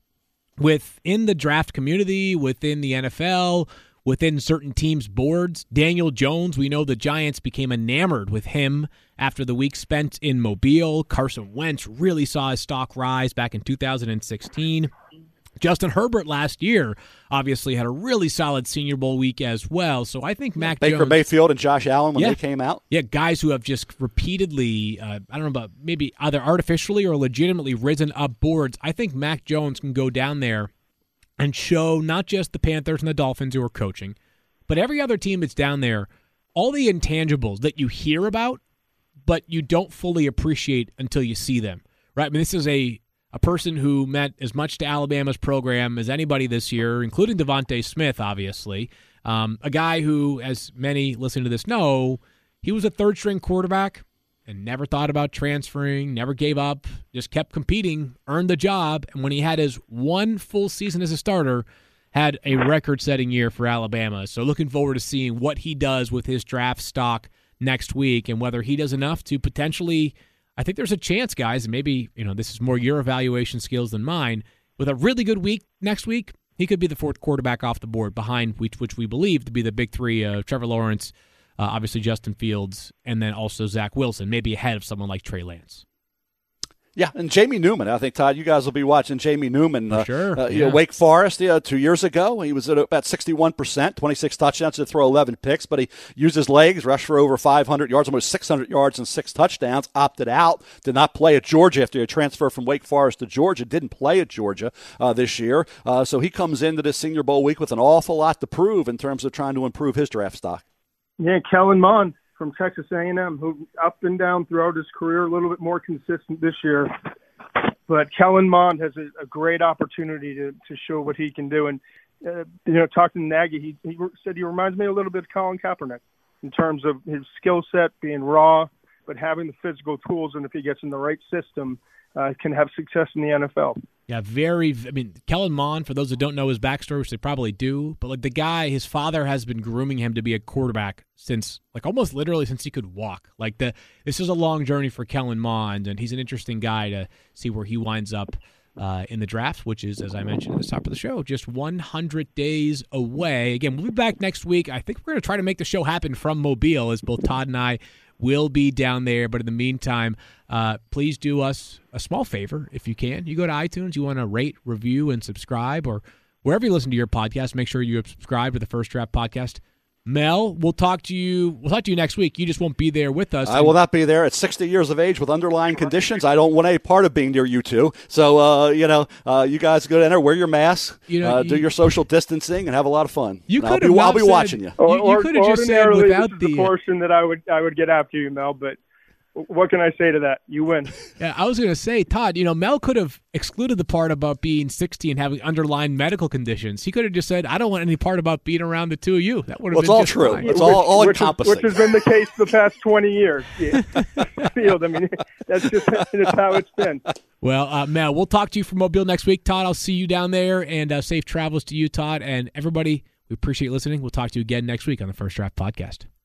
within the draft community, within the N F L, within certain teams' boards. Daniel Jones, we know the Giants became enamored with him after the week spent in Mobile. Carson Wentz really saw his stock rise back in two thousand sixteen. Justin Herbert last year obviously had a really solid Senior Bowl week as well. So I think Mac Baker Jones, Mayfield and Josh Allen when yeah, they came out. Yeah, guys who have just repeatedly, uh, I don't know about maybe either artificially or legitimately risen up boards. I think Mac Jones can go down there and show not just the Panthers and the Dolphins who are coaching, but every other team that's down there, all the intangibles that you hear about, but you don't fully appreciate until you see them, right? I mean, this is a, a person who meant as much to Alabama's program as anybody this year, including Devontae Smith, obviously. Um, a guy who, as many listening to this know, he was a third-string quarterback and never thought about transferring, never gave up, just kept competing, earned the job, and when he had his one full season as a starter, had a record-setting year for Alabama. So looking forward to seeing what he does with his draft stock next week and whether he does enough to potentially, I think there's a chance, guys, and maybe, you know, this is more your evaluation skills than mine, with a really good week next week, he could be the fourth quarterback off the board behind which, which we believe to be the big three of Trevor Lawrence, uh, obviously Justin Fields, and then also Zach Wilson, maybe ahead of someone like Trey Lance. Yeah, and Jamie Newman. I think, Todd, you guys will be watching Jamie Newman. Uh, sure. Uh, yeah. you know, Wake Forest uh, two years ago. He was at about sixty-one percent, twenty-six touchdowns to throw eleven picks, but he used his legs, rushed for over five hundred yards, almost six hundred yards and six touchdowns, opted out, did not play at Georgia after he transferred from Wake Forest to Georgia, didn't play at Georgia uh, this year. Uh, so he comes into this Senior Bowl week with an awful lot to prove in terms of trying to improve his draft stock. Yeah, Kellen Mond from Texas A and M, who up and down throughout his career, a little bit more consistent this year. But Kellen Mond has a, a great opportunity to, to show what he can do. And, uh, you know, talking to Nagy, he, he said he reminds me a little bit of Colin Kaepernick in terms of his skill set being raw, but having the physical tools, and if he gets in the right system, uh, can have success in the N F L. Yeah, very, I mean, Kellen Mond, for those that don't know his backstory, which they probably do, but like the guy, his father has been grooming him to be a quarterback since, like almost literally since he could walk. Like the, this is a long journey for Kellen Mond, and he's an interesting guy to see where he winds up uh, in the draft, which is, as I mentioned at the top of the show, just one hundred days away. Again, we'll be back next week. I think we're going to try to make the show happen from Mobile, as both Todd and I will be down there. But in the meantime, uh, please do us a small favor if you can. You go to iTunes, you want to rate, review, and subscribe, or wherever you listen to your podcast, make sure you subscribe to the First Draft Podcast. Mel, we'll talk to you. We'll talk to you next week. You just won't be there with us. I will not be there. At sixty years of age with underlying conditions, I don't want any part of being near you two. So, uh, you know, uh, you guys go in there, wear your masks, you know, uh, you, do your social distancing, and have a lot of fun. You could I'll be, I'll be said, watching you. Or, you you could have just said without this is the, the portion that I would I would get after you, Mel, but. What can I say to that? You win. Yeah, I was going to say, Todd, you know, Mel could have excluded the part about being sixty and having underlying medical conditions. He could have just said, I don't want any part about being around the two of you. That would have well, been it's all just true. fine. It's all, all which, encompassing. Which has been the case the past twenty years. Yeah. Field. I mean, that's just that's how it's been. Well, uh, Mel, we'll talk to you from Mobile next week. Todd, I'll see you down there, and uh, safe travels to you, Todd. And everybody, we appreciate listening. We'll talk to you again next week on the First Draft Podcast.